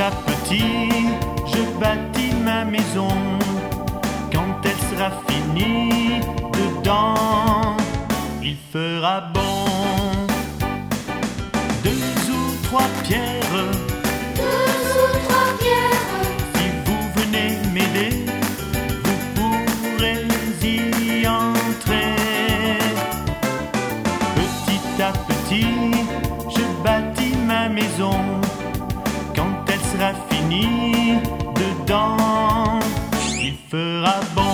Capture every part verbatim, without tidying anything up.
à petit, je bâtis ma maison. Quand elle sera finie, dedans, il fera bon. Deux ou trois pierres, deux ou trois pierres, si vous venez m'aider, vous pourrez y entrer. Petit à petit, je bâtis ma maison. Quand elle sera finie, dedans, il fera bon.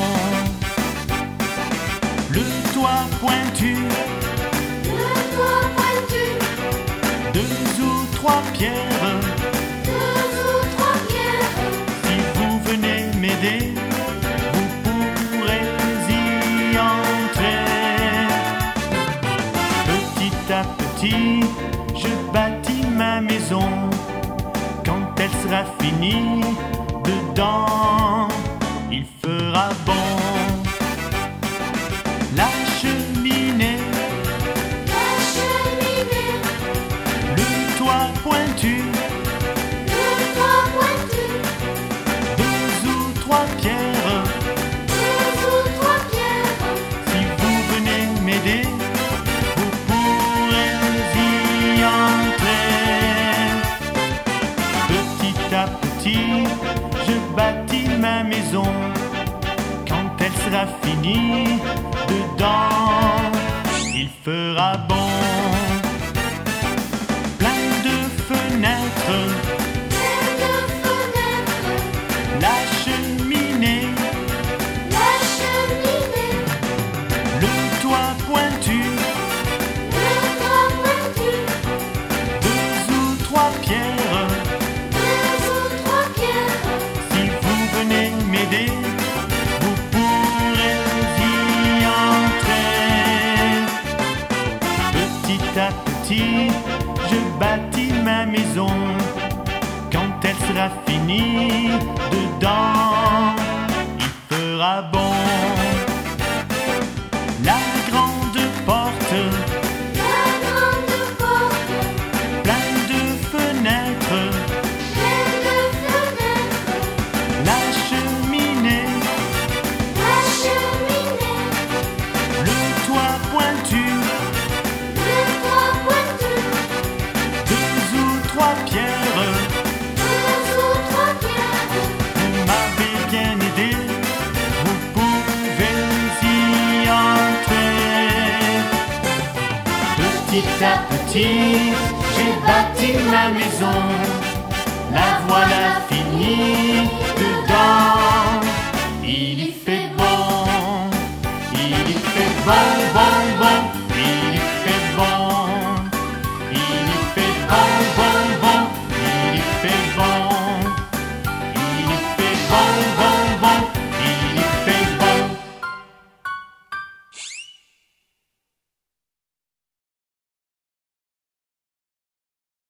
Le toit pointu, le toit pointu, deux ou trois pierres, deux ou trois pierres, si vous venez m'aider, vous pourrez y entrer. Petit à petit, je bâtis ma maison. Quand elle sera finie, dedans, il fera bon. La cheminée, la cheminée, le toit pointu, le toit pointu, deux ou trois pierres, deux ou trois pierres, si vous venez m'aider, vous pourrez y entrer. Petit à petit, je bâtis ma maison. Quand elle sera finie, dedans, il fera bon. Plein de fenêtres, plein de fenêtres, la cheminée, la cheminée, le toit pointu, le toit pointu, deux ou trois pierres, deux ou trois pierres, si vous venez m'aider, vous pourrez y entrer. Petit à petit, je bâtis ma maison. Quand elle sera finie, dedans, il fera bon. La grande porte, la grande porte, plein de fenêtres, plein de fenêtres, la cheminée, la cheminée, le toit pointu, le toit pointu, deux ou trois pierres, deux ou trois pierres, vous m'avez bien aidé, vous pouvez y entrer. Petit à petit, j'ai bâti ma maison, la voilà finie, dedans, il y fait bon, il y fait bon, bon, bon.